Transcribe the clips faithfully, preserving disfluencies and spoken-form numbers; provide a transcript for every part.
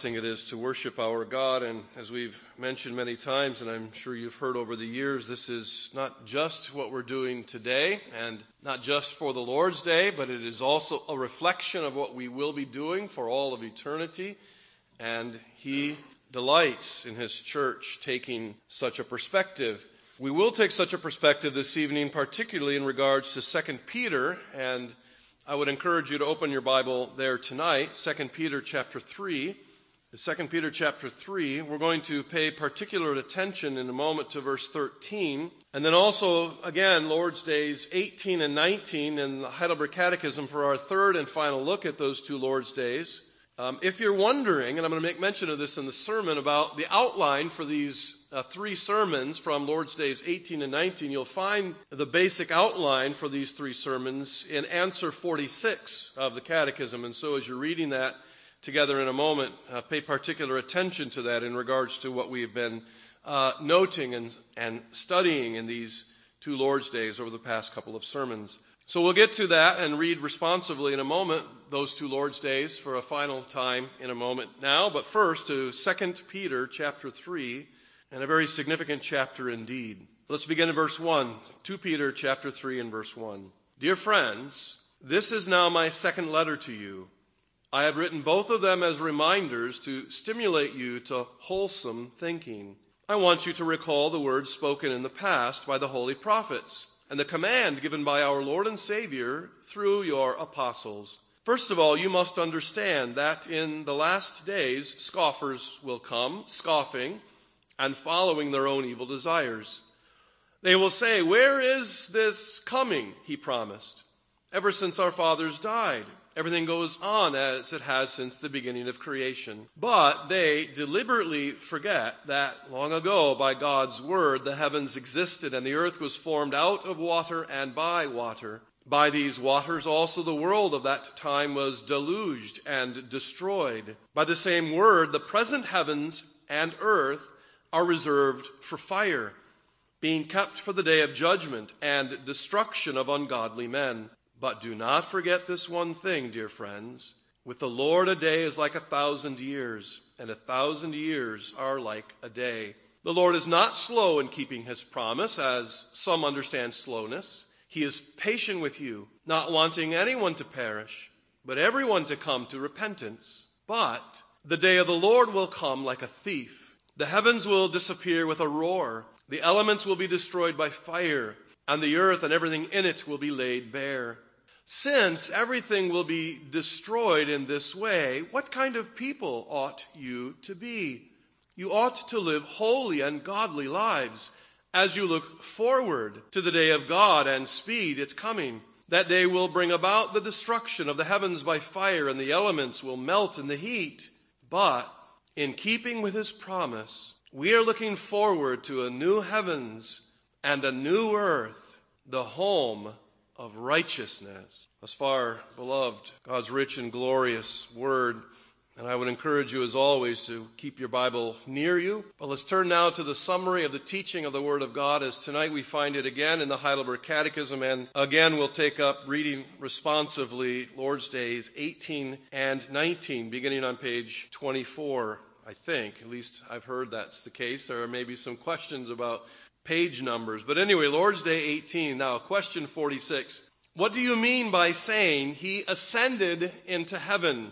blessing it is to worship our God. And as we've mentioned many times, and I'm sure you've heard over the years, this is not just what we're doing today and not just for the Lord's Day, but it is also a reflection of what we will be doing for all of eternity. And He delights in His church taking such a perspective. We will take such a perspective this evening, particularly in regards to Second Peter, and I would encourage you to open your Bible there tonight, Second Peter chapter three. Second Peter chapter three, we're going to pay particular attention in a moment to verse thirteen. And then also, again, Lord's Days eighteen and nineteen in the Heidelberg Catechism for our third and final look at those two Lord's Days. Um, if you're wondering, and I'm going to make mention of this in the sermon, about the outline for these uh, three sermons from Lord's Days eighteen and nineteen, you'll find the basic outline for these three sermons in answer forty-six of the Catechism. And so as you're reading that together in a moment, uh, pay particular attention to that in regards to what we have been uh, noting and, and studying in these two Lord's Days over the past couple of sermons. So we'll get to that and read responsively in a moment, those two Lord's Days for a final time in a moment now. But first to Second Peter chapter three, and a very significant chapter indeed. Let's begin in verse one, Second Peter chapter three and verse one. Dear friends, this is now my second letter to you. I have written both of them as reminders to stimulate you to wholesome thinking. I want you to recall the words spoken in the past by the holy prophets, and the command given by our Lord and Savior through your apostles. First of all, you must understand that in the last days scoffers will come, scoffing and following their own evil desires. They will say, "Where is this coming he promised? Ever since our fathers died, everything goes on as it has since the beginning of creation." But they deliberately forget that long ago, by God's word, the heavens existed and the earth was formed out of water and by water. By these waters also the world of that time was deluged and destroyed. By the same word, the present heavens and earth are reserved for fire, being kept for the day of judgment and destruction of ungodly men. But do not forget this one thing, dear friends. With the Lord, a day is like a thousand years, and a thousand years are like a day. The Lord is not slow in keeping his promise, as some understand slowness. He is patient with you, not wanting anyone to perish, but everyone to come to repentance. But the day of the Lord will come like a thief. The heavens will disappear with a roar. The elements will be destroyed by fire, and the earth and everything in it will be laid bare. Since everything will be destroyed in this way, what kind of people ought you to be? You ought to live holy and godly lives as you look forward to the day of God and speed its coming. That day will bring about the destruction of the heavens by fire, and the elements will melt in the heat. But in keeping with his promise, we are looking forward to a new heavens and a new earth, the home of righteousness. Thus far, beloved, God's rich and glorious word. And I would encourage you, as always, to keep your Bible near you. But let's turn now to the summary of the teaching of the Word of God, as tonight we find it again in the Heidelberg Catechism. And again, we'll take up reading responsively Lord's Days eighteen and nineteen, beginning on page twenty-four, I think. At least I've heard that's the case. There are maybe some questions about page numbers. But anyway, Lord's Day eighteen. Now, question forty-six. What do you mean by saying he ascended into heaven?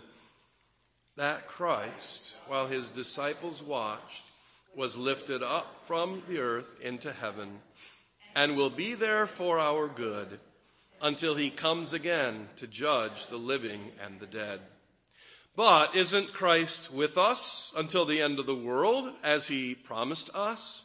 That Christ, while his disciples watched, was lifted up from the earth into heaven and will be there for our good until he comes again to judge the living and the dead. But isn't Christ with us until the end of the world, as he promised us?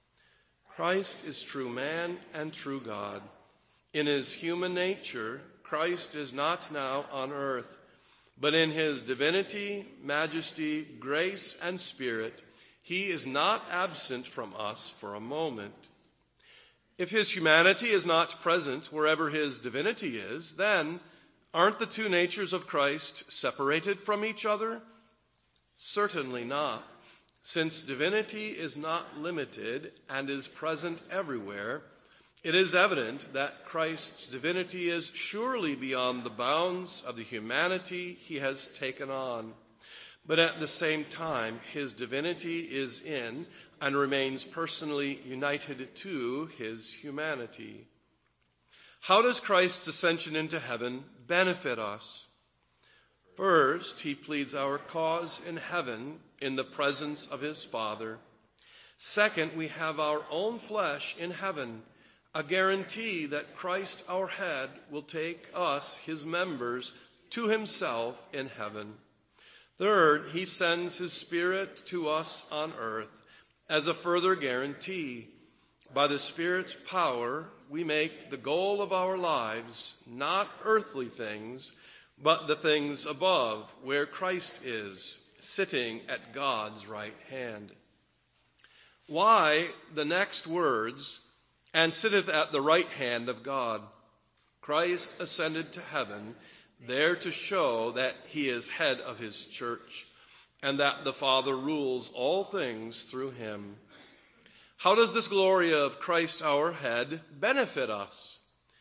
Christ is true man and true God. In his human nature, Christ is not now on earth, but in his divinity, majesty, grace, and spirit, he is not absent from us for a moment. If his humanity is not present wherever his divinity is, then aren't the two natures of Christ separated from each other? Certainly not. Since divinity is not limited and is present everywhere, it is evident that Christ's divinity is surely beyond the bounds of the humanity he has taken on. but at the same time, his divinity is in and remains personally united to his humanity. How does Christ's ascension into heaven benefit us? First, he pleads our cause in heaven in the presence of his Father. Second, we have our own flesh in heaven, a guarantee that Christ our head will take us, his members, to himself in heaven. Third, he sends his Spirit to us on earth as a further guarantee. By the Spirit's power, we make the goal of our lives not earthly things, but the things above, where Christ is, sitting at God's right hand. Why the next words, and sitteth at the right hand of God? Christ ascended to heaven, there to show that he is head of his church, and that the Father rules all things through him. How does this glory of Christ our head benefit us?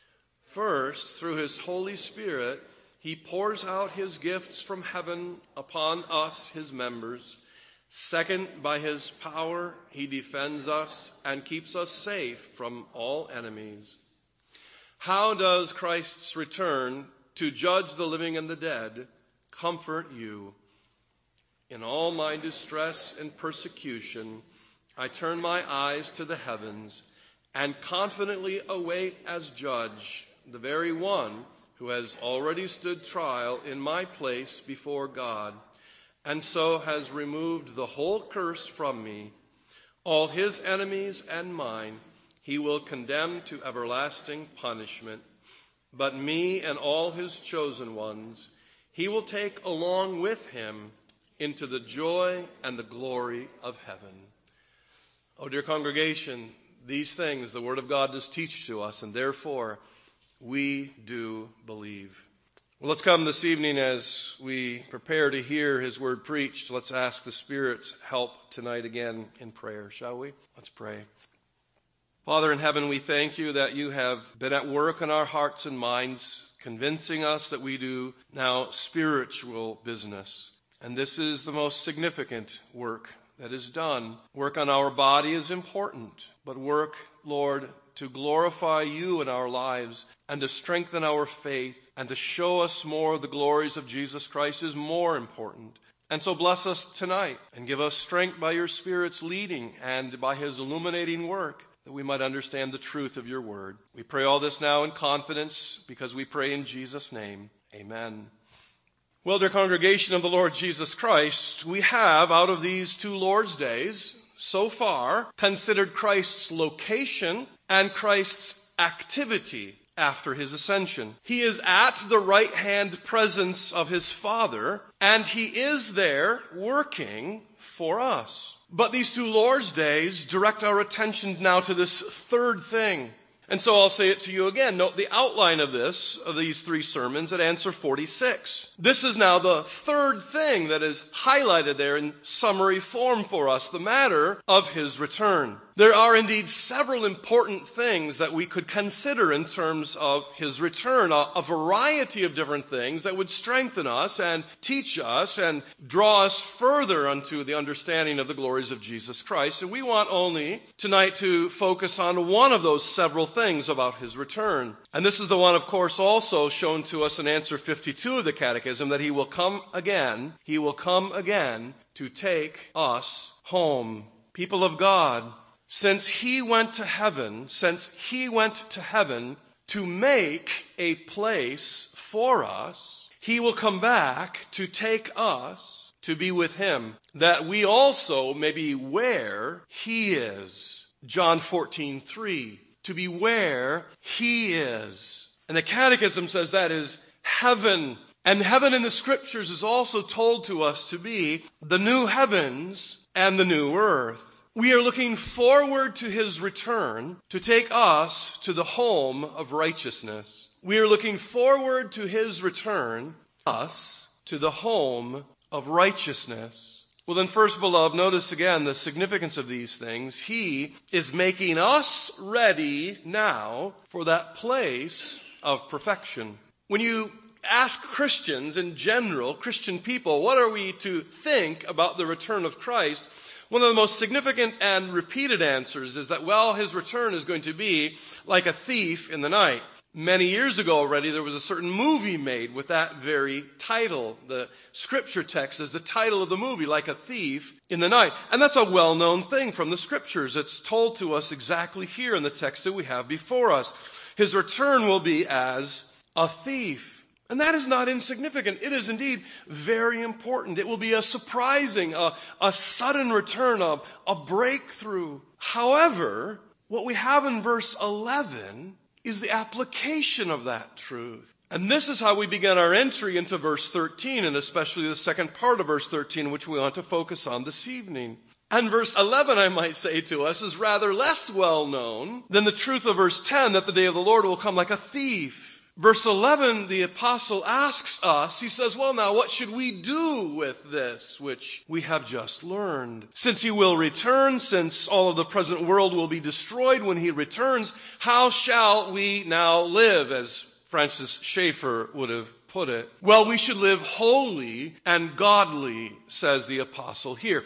First, through his Holy Spirit, he pours out his gifts from heaven upon us, his members. Second, by his power, he defends us and keeps us safe from all enemies. How does Christ's return to judge the living and the dead comfort you? In all my distress and persecution, I turn my eyes to the heavens and confidently await as judge the very one who has already stood trial in my place before God, and so has removed the whole curse from me. All his enemies and mine he will condemn to everlasting punishment, but me and all his chosen ones he will take along with him into the joy and the glory of heaven. Oh, dear congregation, these things the Word of God does teach to us, and therefore we do believe. Well, let's come this evening as we prepare to hear his word preached. Let's ask the Spirit's help tonight again in prayer, shall we? Let's pray. Father in heaven, we thank you that you have been at work in our hearts and minds, convincing us that we do now spiritual business. And this is the most significant work that is done. Work on our body is important, but work, Lord, to glorify you in our lives and to strengthen our faith and to show us more of the glories of Jesus Christ is more important. And so bless us tonight and give us strength by your Spirit's leading and by his illuminating work, that we might understand the truth of your word. We pray all this now in confidence because we pray in Jesus' name. Amen. Well, dear congregation of the Lord Jesus Christ, we have, out of these two Lord's days, so far, considered Christ's location and Christ's activity after his ascension. He is at the right-hand presence of his Father, and he is there working for us. But these two Lord's days direct our attention now to this third thing. And so I'll say it to you again. Note the outline of this, of these three sermons at answer forty-six. This is now the third thing that is highlighted there in summary form for us, the matter of his return. There are indeed several important things that we could consider in terms of his return, a, a variety of different things that would strengthen us and teach us and draw us further unto the understanding of the glories of Jesus Christ. And we want only tonight to focus on one of those several things about his return. And this is the one, of course, also shown to us in answer fifty-two of the Catechism, that he will come again, he will come again to take us home. People of God, Since he went to heaven, since he went to heaven to make a place for us, he will come back to take us to be with him, that we also may be where he is. John fourteen three, to be where he is. And the Catechism says that is heaven. And heaven in the Scriptures is also told to us to be the new heavens and the new earth. We are looking forward to his return to take us to the home of righteousness. We are looking forward to his return, us, to the home of righteousness. Well then, first, beloved, notice again the significance of these things. He is making us ready now for that place of perfection. When you ask Christians in general, Christian people, what are we to think about the return of Christ? One of the most significant and repeated answers is that, well, his return is going to be like a thief in the night. Many years ago already, there was a certain movie made with that very title. The scripture text is the title of the movie, Like a Thief in the Night. And that's a well-known thing from the scriptures. It's told to us exactly here in the text that we have before us. His return will be as a thief. And that is not insignificant. It is indeed very important. It will be a surprising, a, a sudden return, a, a breakthrough. However, what we have in verse eleven is the application of that truth. And this is how we begin our entry into verse thirteen, and especially the second part of verse thirteen, which we want to focus on this evening. And verse eleven, I might say to us, is rather less well known than the truth of verse ten, that the day of the Lord will come like a thief. Verse eleven, the apostle asks us, he says, well, now what should we do with this which we have just learned? Since he will return, since all of the present world will be destroyed when he returns, how shall we now live, as Francis Schaeffer would have put it? Well, we should live holy and godly, says the apostle here.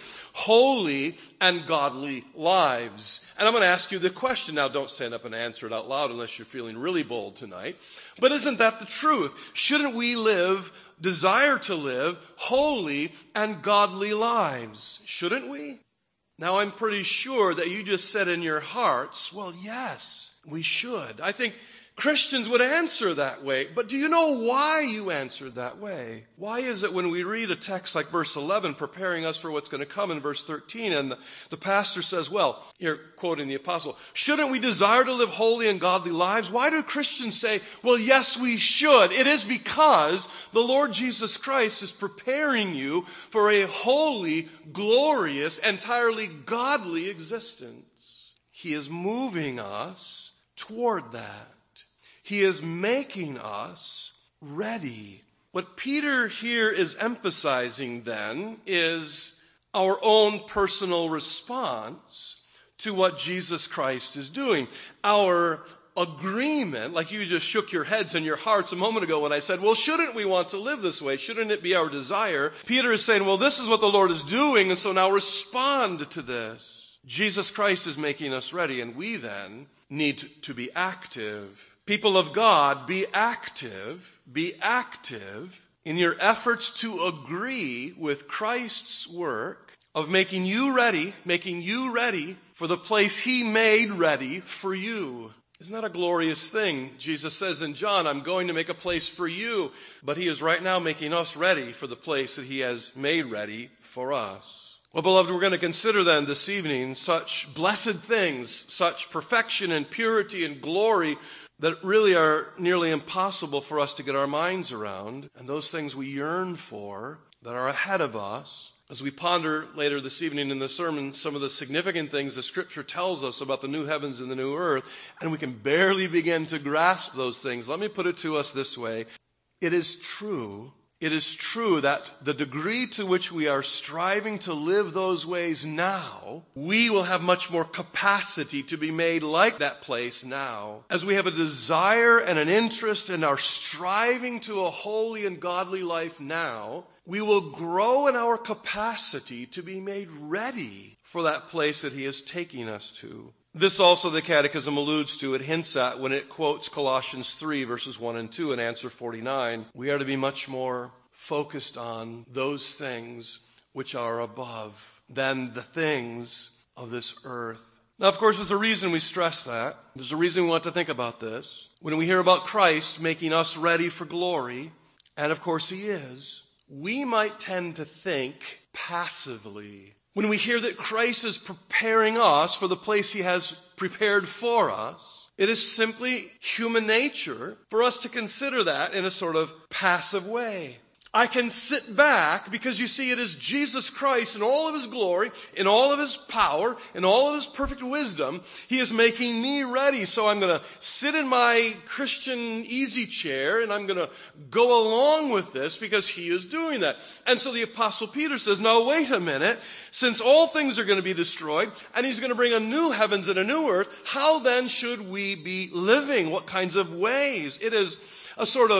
Holy and godly lives. And I'm going to ask you the question. Now, don't stand up and answer it out loud unless you're feeling really bold tonight. But isn't that the truth? Shouldn't we live, desire to live, holy and godly lives? Shouldn't we? Now, I'm pretty sure that you just said in your hearts, well, yes, we should. I think Christians would answer that way. But do you know why you answered that way? Why is it when we read a text like verse eleven, preparing us for what's going to come in verse thirteen, and the, the pastor says, well, here quoting the apostle, shouldn't we desire to live holy and godly lives? Why do Christians say, well, yes, we should? It is because the Lord Jesus Christ is preparing you for a holy, glorious, entirely godly existence. He is moving us toward that. He is making us ready. What Peter here is emphasizing then is our own personal response to what Jesus Christ is doing. Our agreement, like you just shook your heads and your hearts a moment ago when I said, well, shouldn't we want to live this way? Shouldn't it be our desire? Peter is saying, well, this is what the Lord is doing, and so now respond to this. Jesus Christ is making us ready, and we then need to be active. People of God, be active, be active in your efforts to agree with Christ's work of making you ready, making you ready for the place he made ready for you. Isn't that a glorious thing? Jesus says in John, I'm going to make a place for you, but he is right now making us ready for the place that he has made ready for us. Well, beloved, we're going to consider then this evening such blessed things, such perfection and purity and glory that really are nearly impossible for us to get our minds around, and those things we yearn for that are ahead of us. As we ponder later this evening in the sermon some of the significant things the Scripture tells us about the new heavens and the new earth, and we can barely begin to grasp those things, let me put it to us this way. It is true It is true that the degree to which we are striving to live those ways now, we will have much more capacity to be made like that place now. As we have a desire and an interest in our striving to a holy and godly life now, we will grow in our capacity to be made ready for that place that he is taking us to. This also the Catechism alludes to, it hints at when it quotes Colossians three, verses one and two in answer forty-nine. We are to be much more focused on those things which are above than the things of this earth. Now, of course, there's a reason we stress that. There's a reason we want to think about this. When we hear about Christ making us ready for glory, and of course he is, we might tend to think passively. When we hear that Christ is preparing us for the place he has prepared for us, it is simply human nature for us to consider that in a sort of passive way. I can sit back because you see it is Jesus Christ in all of his glory, in all of his power, in all of his perfect wisdom. He is making me ready. So I'm going to sit in my Christian easy chair and I'm going to go along with this because he is doing that. And so the Apostle Peter says, now wait a minute. Since all things are going to be destroyed and he's going to bring a new heavens and a new earth, how then should we be living? What kinds of ways? It is a sort of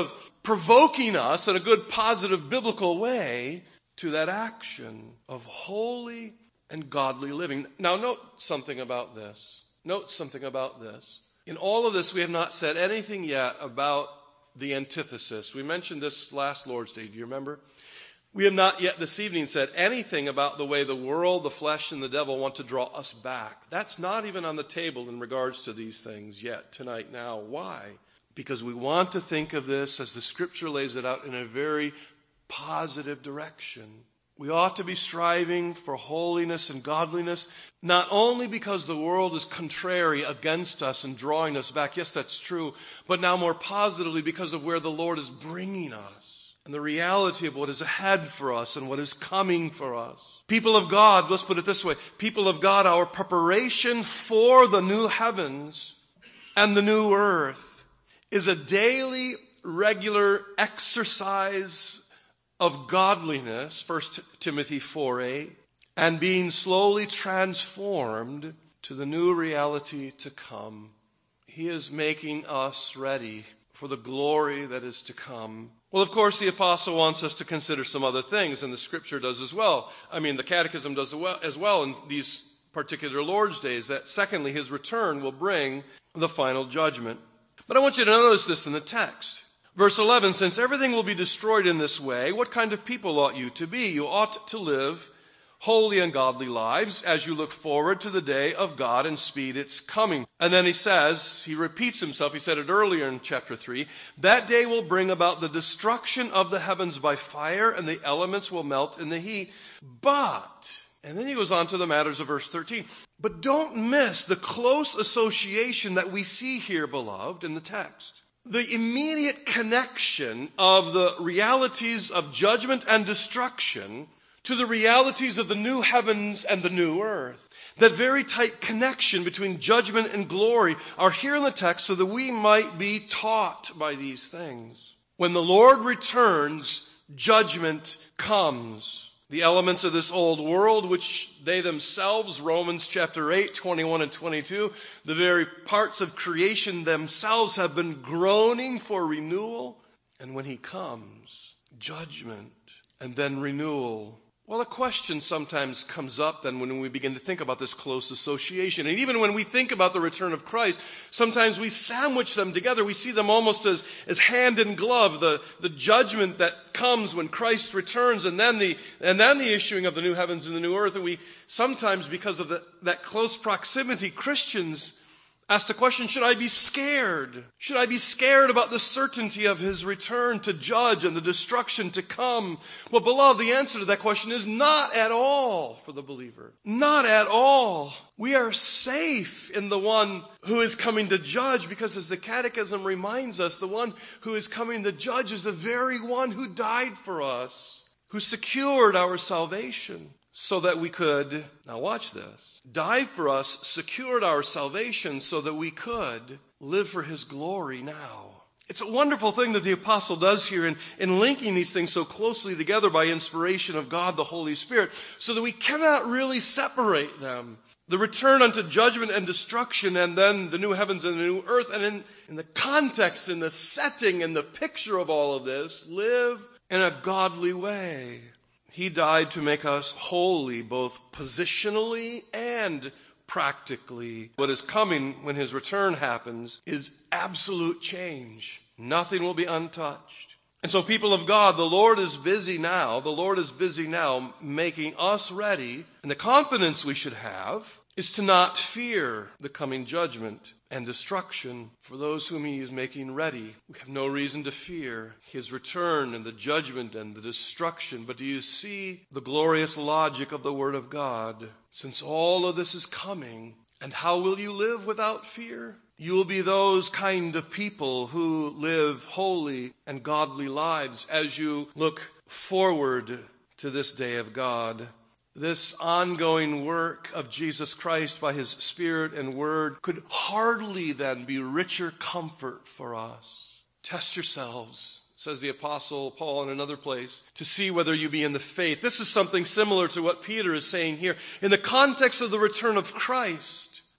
provoking us in a good, positive, biblical way to that action of holy and godly living. Now, note something about this. Note something about this. In all of this, we have not said anything yet about the antithesis. We mentioned this last Lord's Day. Do you remember? We have not yet this evening said anything about the way the world, the flesh, and the devil want to draw us back. That's not even on the table in regards to these things yet tonight now. Why? Because we want to think of this as the Scripture lays it out in a very positive direction. We ought to be striving for holiness and godliness, not only because the world is contrary against us and drawing us back. Yes, that's true. But now more positively because of where the Lord is bringing us and the reality of what is ahead for us and what is coming for us. People of God, let's put it this way. People of God, our preparation for the new heavens and the new earth is a daily, regular exercise of godliness, First Timothy four eight, and being slowly transformed to the new reality to come. He is making us ready for the glory that is to come. Well, of course, the apostle wants us to consider some other things, and the Scripture does as well. I mean, the Catechism does as well in these particular Lord's days, that secondly, his return will bring the final judgment. But I want you to notice this in the text. Verse eleven, since everything will be destroyed in this way, what kind of people ought you to be? You ought to live holy and godly lives as you look forward to the day of God and speed its coming. And then he says, he repeats himself, he said it earlier in chapter three, that day will bring about the destruction of the heavens by fire, and the elements will melt in the heat. But, and then he goes on to the matters of verse thirteen, but don't miss the close association that we see here, beloved, in the text. The immediate connection of the realities of judgment and destruction to the realities of the new heavens and the new earth. That very tight connection between judgment and glory are here in the text so that we might be taught by these things. When the Lord returns, judgment comes. The elements of this old world, which they themselves, Romans chapter eight, twenty-one and twenty-two, the very parts of creation themselves have been groaning for renewal. And when he comes, judgment and then renewal. Well, a question sometimes comes up then when we begin to think about this close association. And even when we think about the return of Christ, sometimes we sandwich them together. We see them almost as, as hand in glove, the, the judgment that comes when Christ returns, and then the and then the issuing of the new heavens and the new earth. And we sometimes, because of the, that close proximity, Christians ask the question, should I be scared? Should I be scared about the certainty of his return to judge and the destruction to come? Well, beloved, the answer to that question is not at all for the believer. Not at all. We are safe in the one who is coming to judge, because as the Catechism reminds us, the one who is coming to judge is the very one who died for us, who secured our salvation. So that we could, now watch this, died for us, secured our salvation so that we could live for his glory now. It's a wonderful thing that the apostle does here in, in linking these things so closely together by inspiration of God the Holy Spirit, so that we cannot really separate them. The return unto judgment and destruction, and then the new heavens and the new earth. And in, in the context, in the setting, and the picture of all of this, live in a godly way. He died to make us holy, both positionally and practically. What is coming when his return happens is absolute change. Nothing will be untouched. And so, people of God, the Lord is busy now. The Lord is busy now making us ready. And the confidence we should have is to not fear the coming judgment and destruction for those whom he is making ready. We have no reason to fear his return and the judgment and the destruction. But do you see the glorious logic of the Word of God? Since all of this is coming, and how will you live without fear? You will be those kind of people who live holy and godly lives as you look forward to this day of God. This ongoing work of Jesus Christ by his Spirit and Word could hardly then be richer comfort for us. Test yourselves, says the Apostle Paul in another place, to see whether you be in the faith. This is something similar to what Peter is saying here. In the context of the return of Christ,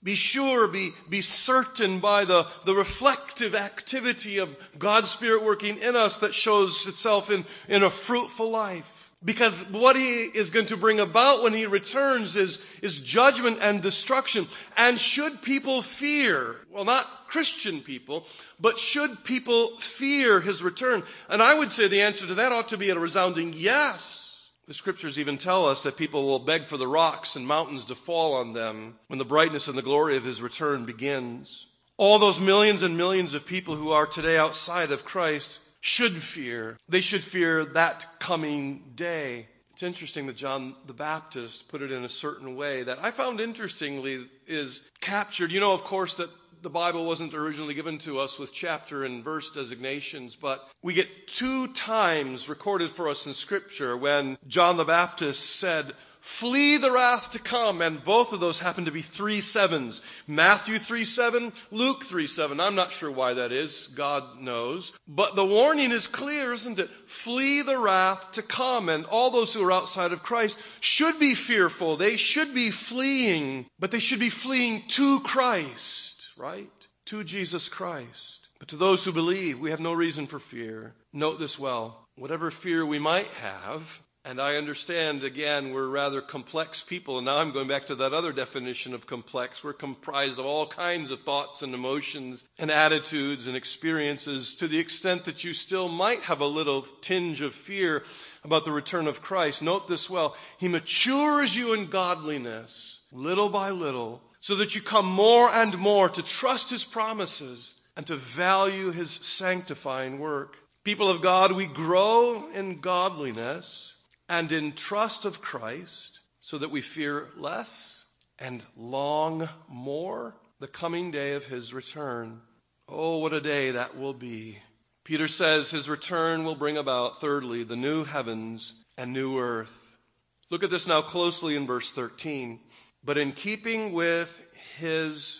Be sure, be, be certain by the, the reflective activity of God's Spirit working in us that shows itself in, in a fruitful life. Because what he is going to bring about when he returns is, is judgment and destruction. And should people fear, well, not Christian people, but should people fear his return? And I would say the answer to that ought to be a resounding yes. The scriptures even tell us that people will beg for the rocks and mountains to fall on them when the brightness and the glory of his return begins. All those millions and millions of people who are today outside of Christ should fear. They should fear that coming day. It's interesting that John the Baptist put it in a certain way that I found interestingly is captured. You know, of course, that the Bible wasn't originally given to us with chapter and verse designations, but we get two times recorded for us in Scripture when John the Baptist said, "Flee the wrath to come," and both of those happen to be three sevens. Matthew three seven, Luke three seven. I'm not sure why that is. God knows. But the warning is clear, isn't it? Flee the wrath to come. And all those who are outside of Christ should be fearful. They should be fleeing, but they should be fleeing to Christ, right? To Jesus Christ. But to those who believe, we have no reason for fear. Note this well. Whatever fear we might have, and I understand, again, we're rather complex people. And now I'm going back to that other definition of complex. We're comprised of all kinds of thoughts and emotions and attitudes and experiences, to the extent that you still might have a little tinge of fear about the return of Christ. Note this well. He matures you in godliness, little by little, so that you come more and more to trust his promises and to value his sanctifying work. People of God, we grow in godliness and in trust of Christ, so that we fear less and long more the coming day of his return. Oh, what a day that will be. Peter says his return will bring about, thirdly, the new heavens and new earth. Look at this now closely in verse thirteen. But in keeping with his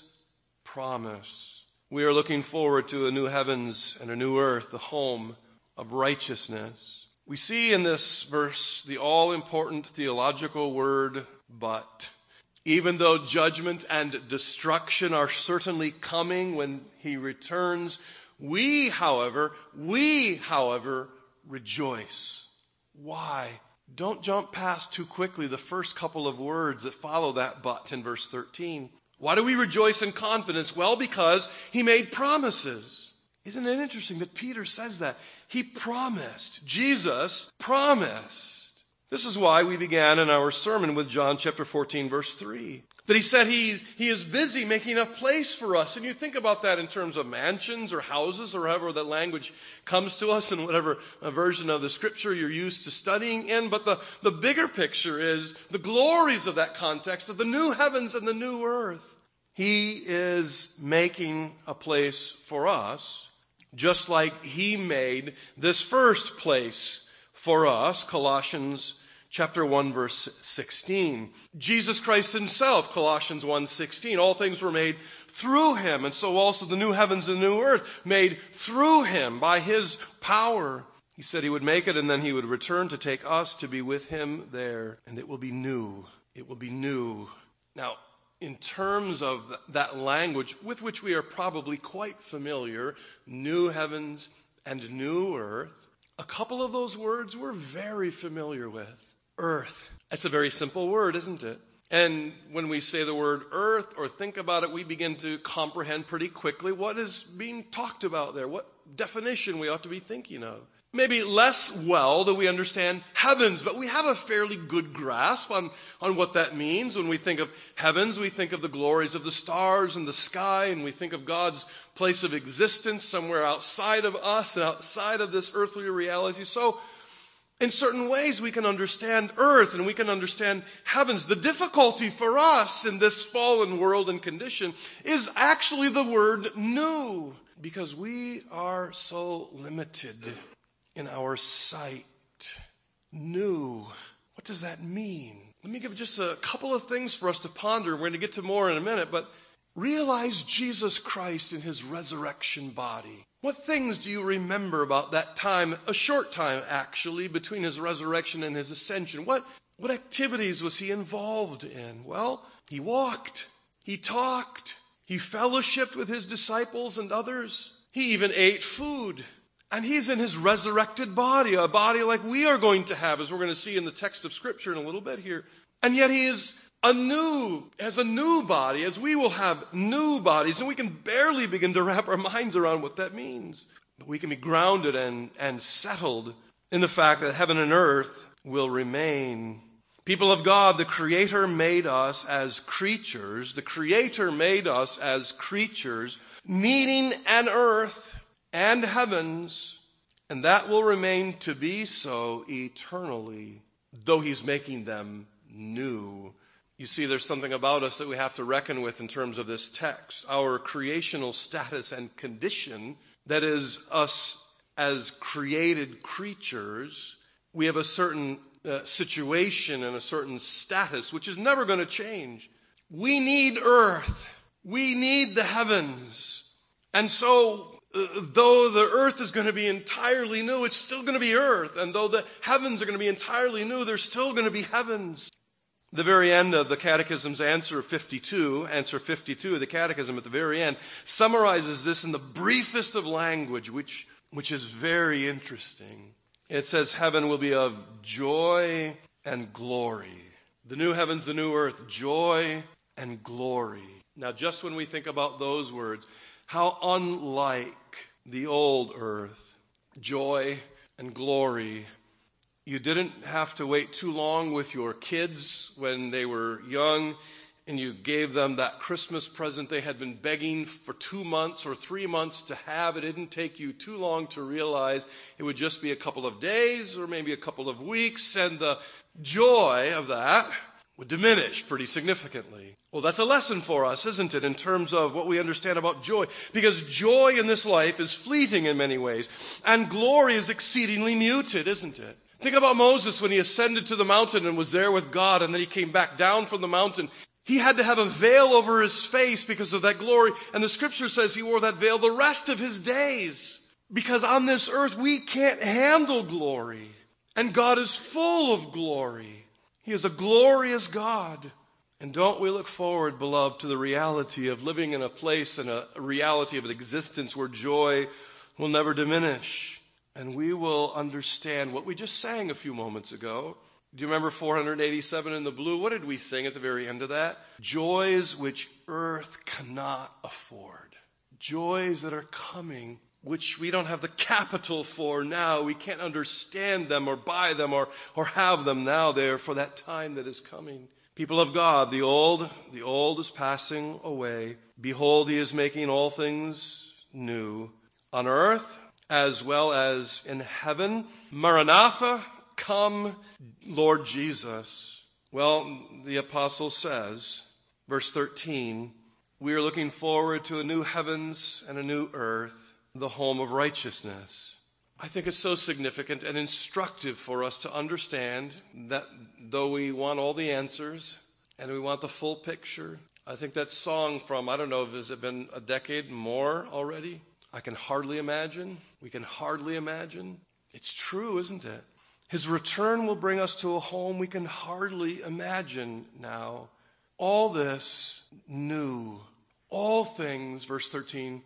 promise, we are looking forward to a new heavens and a new earth, the home of righteousness. We see in this verse the all-important theological word, but. Even though judgment and destruction are certainly coming when he returns, we, however, we, however, rejoice. Why? Don't jump past too quickly the first couple of words that follow that but in verse thirteen. Why do we rejoice in confidence? Well, because he made promises. Isn't it interesting that Peter says that? He promised. Jesus promised. This is why we began in our sermon with John chapter fourteen, verse three. That he said he, he is busy making a place for us. And you think about that in terms of mansions or houses or however that language comes to us in whatever version of the scripture you're used to studying in. But the, the bigger picture is the glories of that context of the new heavens and the new earth. He is making a place for us, just like he made this first place for us, Colossians chapter one, verse sixteen. Jesus Christ himself, Colossians one sixteen. All things were made through him, and so also the new heavens and new earth made through him by his power. He said he would make it, and then he would return to take us to be with him there, and it will be new. It will be new. Now, in terms of that language with which we are probably quite familiar, new heavens and new earth, a couple of those words we're very familiar with. Earth. That's a very simple word, isn't it? And when we say the word earth or think about it, we begin to comprehend pretty quickly what is being talked about there, what definition we ought to be thinking of. Maybe less well do we understand heavens, but we have a fairly good grasp on, on what that means. When we think of heavens, we think of the glories of the stars and the sky, and we think of God's place of existence somewhere outside of us and outside of this earthly reality. So, in certain ways, we can understand earth and we can understand heavens. The difficulty for us in this fallen world and condition is actually the word new, because we are so limited in our sight. New. What does that mean? Let me give just a couple of things for us to ponder. We're going to get to more in a minute, but realize Jesus Christ in his resurrection body. What things do you remember about that time, a short time actually, between his resurrection and his ascension? What, what activities was he involved in? Well, he walked. He talked. He fellowshiped with his disciples and others. He even ate food. And he's in his resurrected body, a body like we are going to have, as we're going to see in the text of Scripture in a little bit here. And yet he is a new, has a new body, as we will have new bodies. And we can barely begin to wrap our minds around what that means. But we can be grounded and, and settled in the fact that heaven and earth will remain. People of God, the Creator made us as creatures. The Creator made us as creatures needing an earth and heavens, and that will remain to be so eternally, though he's making them new. You see, there's something about us that we have to reckon with in terms of this text. Our creational status and condition, that is, us as created creatures, we have a certain uh, situation and a certain status which is never going to change. We need earth. We need the heavens. And so, uh, though the earth is going to be entirely new, it's still going to be earth. And though the heavens are going to be entirely new, there's still going to be heavens. The very end of the Catechism's answer fifty-two, answer fifty-two of the Catechism at the very end, summarizes this in the briefest of language, which, which is very interesting. It says, heaven will be of joy and glory. The new heavens, the new earth, joy and glory. Now, just when we think about those words, how unlike the old earth, joy and glory. You didn't have to wait too long with your kids when they were young and you gave them that Christmas present they had been begging for two months or three months to have. It didn't take you too long to realize it would just be a couple of days or maybe a couple of weeks, and the joy of that would diminish pretty significantly. Well, that's a lesson for us, isn't it, in terms of what we understand about joy? Because joy in this life is fleeting in many ways, and glory is exceedingly muted, isn't it? Think about Moses when he ascended to the mountain and was there with God, and then he came back down from the mountain. He had to have a veil over his face because of that glory, and the scripture says he wore that veil the rest of his days. Because on this earth we can't handle glory, and God is full of glory. He is a glorious God. And don't we look forward, beloved, to the reality of living in a place and a reality of an existence where joy will never diminish. And we will understand what we just sang a few moments ago. Do you remember four hundred eighty-seven in the blue? What did we sing at the very end of that? Joys which earth cannot afford. Joys that are coming, which we don't have the capital for now. We can't understand them or buy them or, or have them now there for that time that is coming. People of God, the old, the old is passing away. Behold, he is making all things new on earth as well as in heaven. Maranatha, come, Lord Jesus. Well, the apostle says, verse thirteen, we are looking forward to a new heavens and a new earth, the home of righteousness. I think it's so significant and instructive for us to understand that though we want all the answers and we want the full picture, I think that song from, I don't know, has it been a decade more already? I can hardly imagine. We can hardly imagine. It's true, isn't it? His return will bring us to a home we can hardly imagine now. All this new, all things, verse thirteen,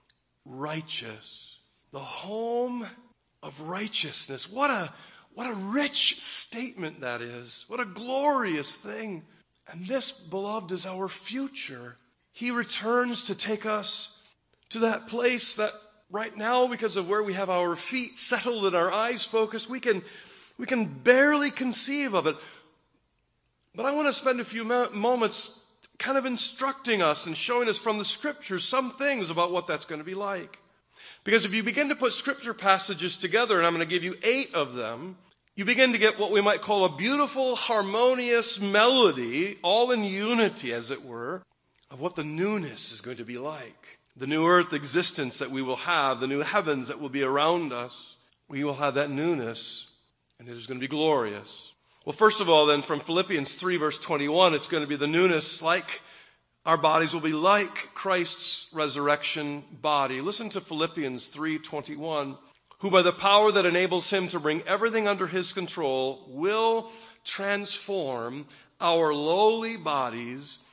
righteous. The home of righteousness. What a, what a rich statement that is. What a glorious thing. And this, beloved, is our future. He returns to take us to that place that right now, because of where we have our feet settled and our eyes focused, we can, we can barely conceive of it. But I want to spend a few moments kind of instructing us and showing us from the scriptures some things about what that's going to be like. Because if you begin to put scripture passages together, and I'm going to give you eight of them, you begin to get what we might call a beautiful, harmonious melody, all in unity, as it were, of what the newness is going to be like. The new earth existence that we will have, the new heavens that will be around us, we will have that newness, and it is going to be glorious. Well, first of all, then, from Philippians three, verse twenty-one, it's going to be the newness like our bodies will be like Christ's resurrection body. Listen to Philippians three twenty-one. Who by the power that enables him to bring everything under his control will transform our lowly bodies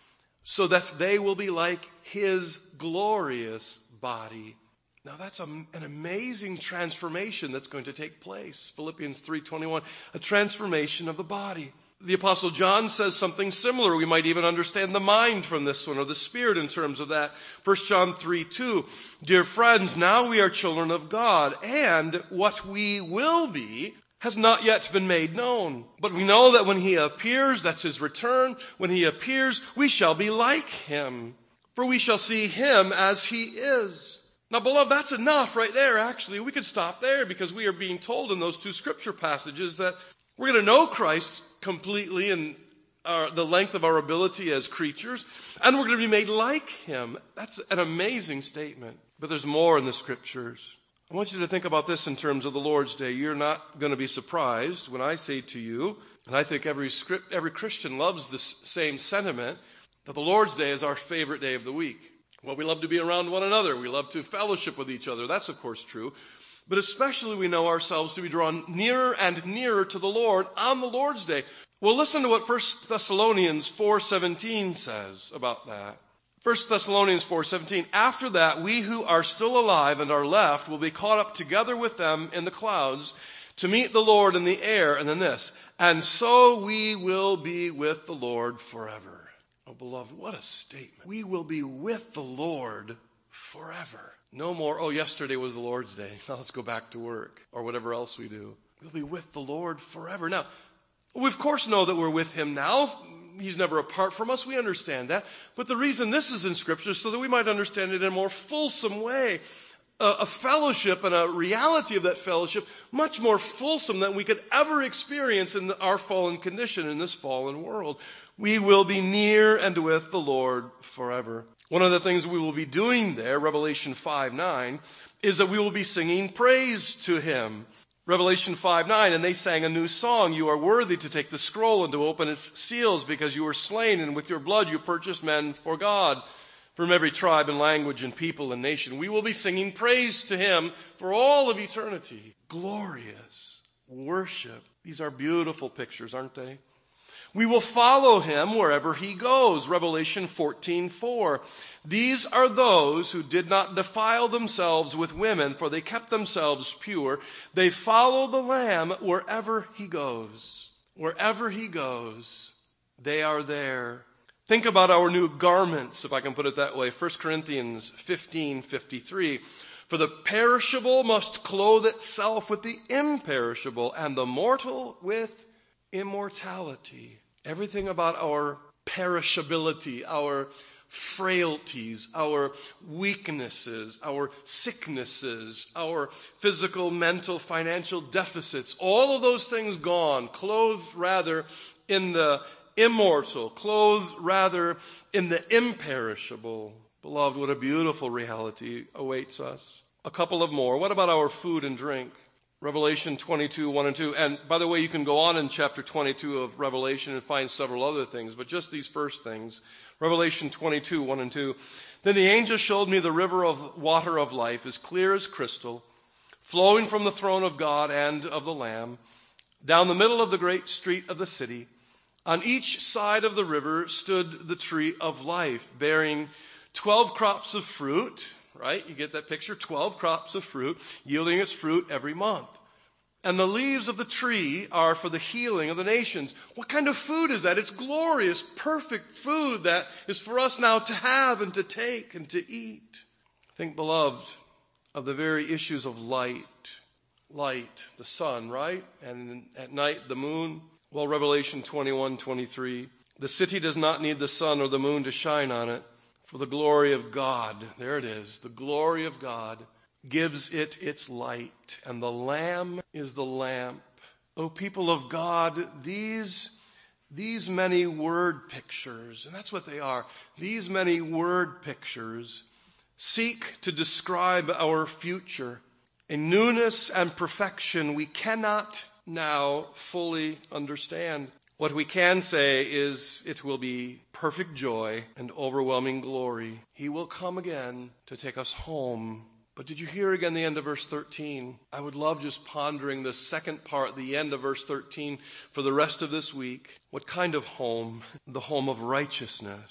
so that they will be like his glorious body. Now that's a, an amazing transformation that's going to take place. Philippians three twenty-one, a transformation of the body. The Apostle John says something similar. We might even understand the mind from this one, or the spirit in terms of that. First John three two, dear friends, now we are children of God, and what we will be has not yet been made known. But we know that when he appears, that's his return, when he appears, we shall be like him, for we shall see him as he is. Now, beloved, that's enough right there, actually. We could stop there because we are being told in those two scripture passages that we're going to know Christ completely in our, the length of our ability as creatures, and we're going to be made like him. That's an amazing statement. But there's more in the scriptures. I want you to think about this in terms of the Lord's Day. You're not going to be surprised when I say to you, and I think every script, every Christian loves this same sentiment, that the Lord's Day is our favorite day of the week. Well, we love to be around one another. We love to fellowship with each other. That's, of course, true. But especially we know ourselves to be drawn nearer and nearer to the Lord on the Lord's Day. Well, listen to what First Thessalonians four seventeen says about that. First Thessalonians four seventeen, after that, we who are still alive and are left will be caught up together with them in the clouds to meet the Lord in the air. And then this, and so we will be with the Lord forever. Oh, beloved, what a statement. We will be with the Lord forever. No more, oh, yesterday was the Lord's day. Now let's go back to work or whatever else we do. We'll be with the Lord forever. Now, we of course know that we're with him now. He's never apart from us. We understand that. But the reason this is in Scripture is so that we might understand it in a more fulsome way. A, a fellowship and a reality of that fellowship much more fulsome than we could ever experience in the, our fallen condition in this fallen world. We will be near and with the Lord forever. One of the things we will be doing there, Revelation five nine, is that we will be singing praise to him. Revelation five nine, and they sang a new song. You are worthy to take the scroll and to open its seals because you were slain, and with your blood you purchased men for God from every tribe and language and people and nation. We will be singing praise to him for all of eternity. Glorious worship. These are beautiful pictures, aren't they? We will follow him wherever he goes. Revelation fourteen four. These are those who did not defile themselves with women, for they kept themselves pure. They follow the Lamb wherever he goes. Wherever he goes, they are there. Think about our new garments, if I can put it that way. First Corinthians fifteen fifty-three. For the perishable must clothe itself with the imperishable, and the mortal with immortality. Everything about our perishability, our frailties, our weaknesses, our sicknesses, our physical, mental, financial deficits, all of those things gone, clothed rather in the immortal, clothed rather in the imperishable. Beloved, what a beautiful reality awaits us. A couple of more. What about our food and drink? Revelation twenty-two, one and two. And by the way, you can go on in chapter twenty-two of Revelation and find several other things, but just these first things. Revelation twenty-two, one and two. Then the angel showed me the river of water of life, as clear as crystal, flowing from the throne of God and of the Lamb, down the middle of the great street of the city. On each side of the river stood the tree of life, bearing twelve crops of fruit. Right? You get that picture? Twelve crops of fruit, yielding its fruit every month. And the leaves of the tree are for the healing of the nations. What kind of food is that? It's glorious, perfect food that is for us now to have and to take and to eat. Think, beloved, of the very issues of light. Light, the sun, right? And at night, the moon. Well, Revelation twenty-one, twenty-three. The city does not need the sun or the moon to shine on it. For the glory of God, there it is, the glory of God gives it its light, and the Lamb is the lamp. O people of God, these, these many word pictures, and that's what they are, these many word pictures seek to describe our future. In newness and perfection we cannot now fully understand. What we can say is it will be perfect joy and overwhelming glory. He will come again to take us home. But did you hear again the end of verse thirteen? I would love just pondering the second part, the end of verse thirteen, for the rest of this week. What kind of home? The home of righteousness.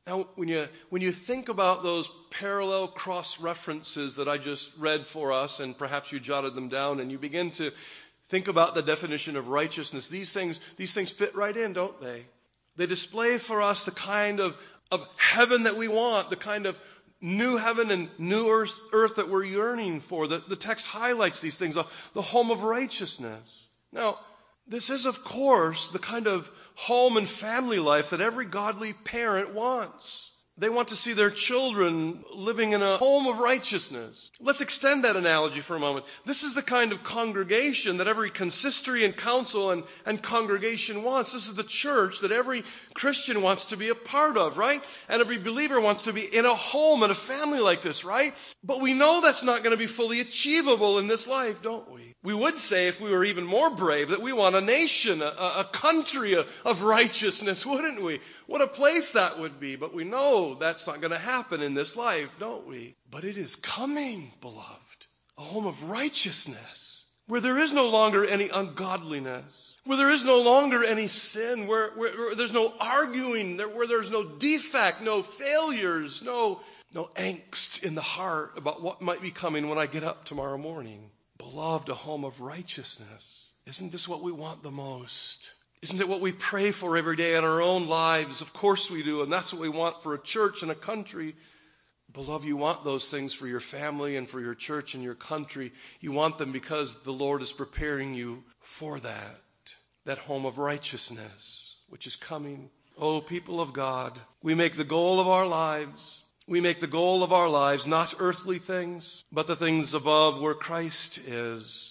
Now, when you, when you think about those parallel cross-references that I just read for us, and perhaps you jotted them down, and you begin to think about the definition of righteousness, these things, these things fit right in, don't they? They display for us the kind of, of heaven that we want, the kind of new heaven and new earth, earth that we're yearning for. The, the text highlights these things, the, the home of righteousness. Now, this is, of course, the kind of home and family life that every godly parent wants. They want to see their children living in a home of righteousness. Let's extend that analogy for a moment. This is the kind of congregation that every consistory and council and, and congregation wants. This is the church that every Christian wants to be a part of, right? And every believer wants to be in a home and a family like this, right? But we know that's not going to be fully achievable in this life, don't we? We would say, if we were even more brave, that we want a nation, a, a country of righteousness, wouldn't we? What a place that would be. But we know that's not going to happen in this life, don't we? But it is coming, beloved. A home of righteousness, where there is no longer any ungodliness, where there is no longer any sin, where, where, where there's no arguing, there, where there's no defect, no failures, no, no angst in the heart about what might be coming when I get up tomorrow morning. Beloved, a home of righteousness. Isn't this what we want the most? Isn't it what we pray for every day in our own lives? Of course we do, and that's what we want for a church and a country. Beloved, you want those things for your family and for your church and your country. You want them because the Lord is preparing you for that, that home of righteousness, which is coming. Oh, people of God, we make the goal of our lives We make the goal of our lives not earthly things, but the things above where Christ is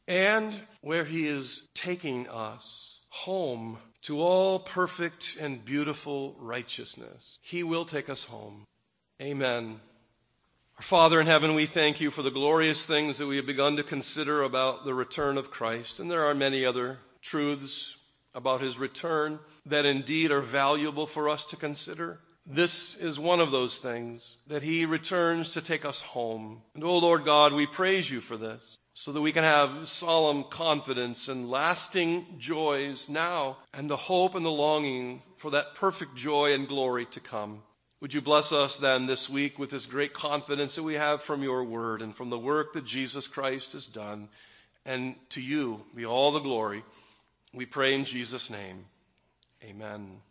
and where he is taking us home to all perfect and beautiful righteousness. He will take us home. Amen. Our Father in heaven, we thank you for the glorious things that we have begun to consider about the return of Christ. And there are many other truths about his return that indeed are valuable for us to consider. This is one of those things, that he returns to take us home. And, oh Lord God, we praise you for this, so that we can have solemn confidence and lasting joys now, and the hope and the longing for that perfect joy and glory to come. Would you bless us then this week with this great confidence that we have from your word and from the work that Jesus Christ has done. And to you be all the glory. We pray in Jesus' name. Amen.